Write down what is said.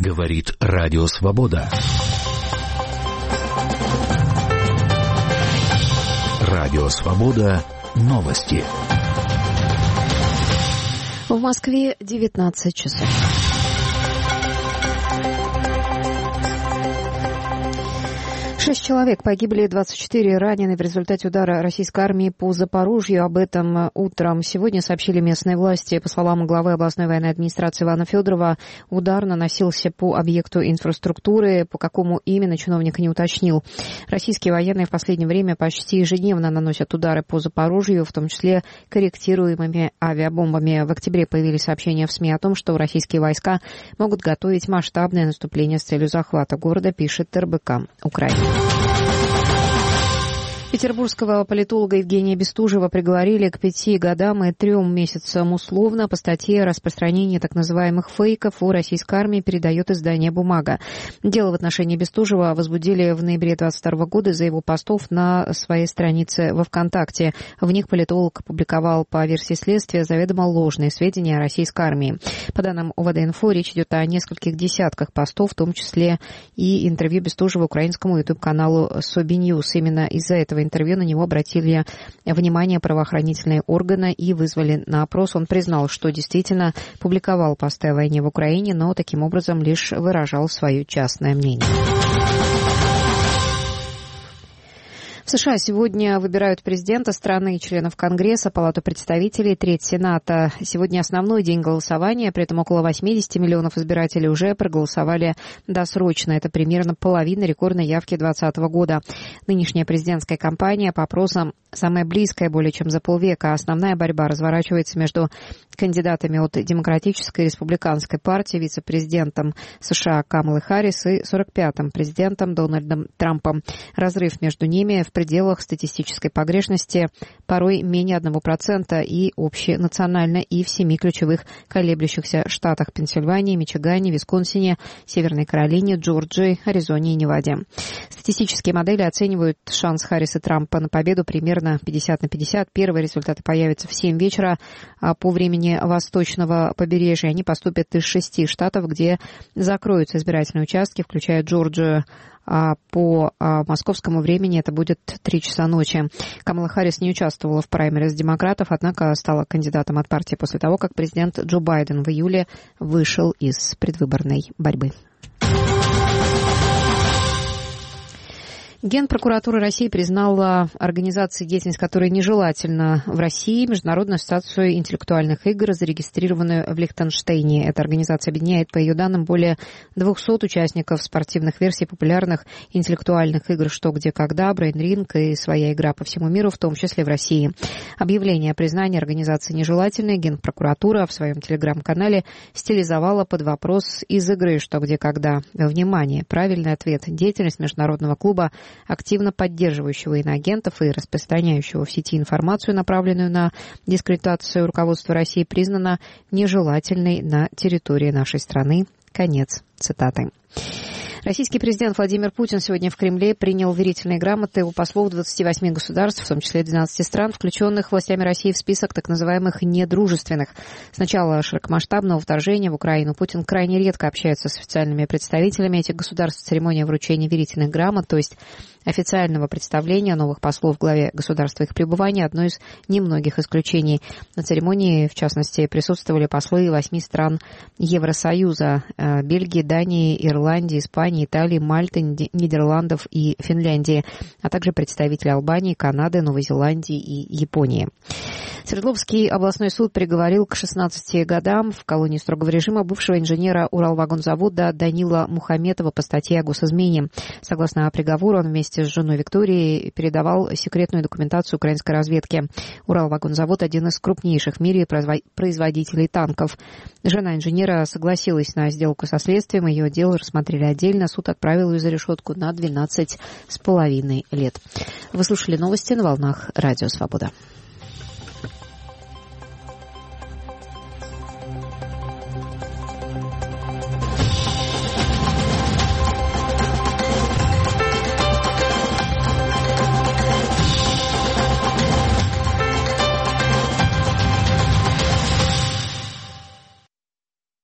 Говорит Радио Свобода. Радио Свобода. Новости. В Москве 19 часов. Шесть человек погибли, 24 ранены в результате удара российской армии по Запорожью. Об этом утром сегодня сообщили местные власти. По словам главы областной военной администрации Ивана Федорова, удар наносился по объекту инфраструктуры. По какому именно, чиновник не уточнил. Российские военные в последнее время почти ежедневно наносят удары по Запорожью, в том числе корректируемыми авиабомбами. В октябре появились сообщения в СМИ о том, что российские войска могут готовить масштабное наступление с целью захвата города, пишет РБК Украины. Петербургского политолога Евгения Бестужева приговорили к 5 годам и 3 месяцам условно по статье о распространении так называемых фейков о российской армии, передает издание «Бумага». Дело в отношении Бестужева возбудили в ноябре 2022 года из-за его постов на своей странице во ВКонтакте. В них политолог опубликовал, по версии следствия, заведомо ложные сведения о российской армии. По данным ОВД-инфо, речь идет о нескольких десятках постов, в том числе и интервью Бестужева украинскому YouTube-каналу Соби Ньюс. Именно из-за этого интервью на него обратили внимание правоохранительные органы и вызвали на опрос. Он признал, что действительно публиковал посты о войне в Украине, но таким образом лишь выражал свое частное мнение. В США сегодня выбирают президента страны и членов Конгресса, Палату представителей, треть Сената. Сегодня основной день голосования, при этом около 80 миллионов избирателей уже проголосовали досрочно. Это примерно половина рекордной явки 2020 года. Нынешняя президентская кампания по опросам самая близкая более чем за полвека. Основная борьба разворачивается между кандидатами от Демократической и Республиканской партии, вице-президентом США Камалой Харрис и 45-м президентом Дональдом Трампом. Разрыв между ними в пределах статистической погрешности порой менее 1% и общенационально, и в 7 ключевых колеблющихся штатах: Пенсильвании, Мичигане, Висконсине, Северной Каролине, Джорджии, Аризоне и Неваде. Статистические модели оценивают шанс Харрис и Трампа на победу примерно 50/50. Первые результаты появятся в 7 вечера по времени восточного побережья. Они поступят из 6 штатов, где закроются избирательные участки, включая Джорджию. По московскому времени это будет 3 часа ночи. Камала Харрис не участвовала в праймериз демократов, однако стала кандидатом от партии после того, как президент Джо Байден в июле вышел из предвыборной борьбы. Генпрокуратура России признала организации, деятельность которой нежелательна в России, Международную ассоциацию интеллектуальных игр, зарегистрированную в Лихтенштейне. Эта организация объединяет, по ее данным, более 200 участников спортивных версий популярных интеллектуальных игр «Что, где, когда», «Брейн-ринг» и «Своя игра» по всему миру, в том числе в России. Объявление о признании организации нежелательной Генпрокуратура в своем телеграм-канале стилизовала под вопрос из игры «Что, где, когда». Внимание! Правильный ответ. Деятельность международного клуба, активно поддерживающего иноагентов и распространяющего в сети информацию, направленную на дискредитацию руководства России, признана нежелательной на территории нашей страны. Конец цитаты. Российский президент Владимир Путин сегодня в Кремле принял верительные грамоты у послов 28 государств, в том числе 12 стран, включенных властями России в список так называемых недружественных. С начала широкомасштабного вторжения в Украину Путин крайне редко общается с официальными представителями этих государств. Церемония вручения верительных грамот, то есть официального представления новых послов главе государства их пребывания, одно из немногих исключений. На церемонии, в частности, присутствовали послы 8 стран Евросоюза: Бельгии, Дании, Ирландии, Испании, Италии, Мальты, Нидерландов и Финляндии, а также представители Албании, Канады, Новой Зеландии и Японии. Свердловский областной суд приговорил к 16 годам в колонии строгого режима бывшего инженера Уралвагонзавода Данила Мухаметова по статье о госизмене. Согласно приговору, он вместе с женой Викторией передавал секретную документацию украинской разведки. Уралвагонзавод — один из крупнейших в мире производителей танков. Жена инженера согласилась на сделку со следствием. Ее дело рассмотрели отдельно. Суд отправил ее за решетку на 12,5 лет. Вы слушали новости на волнах Радио Свобода.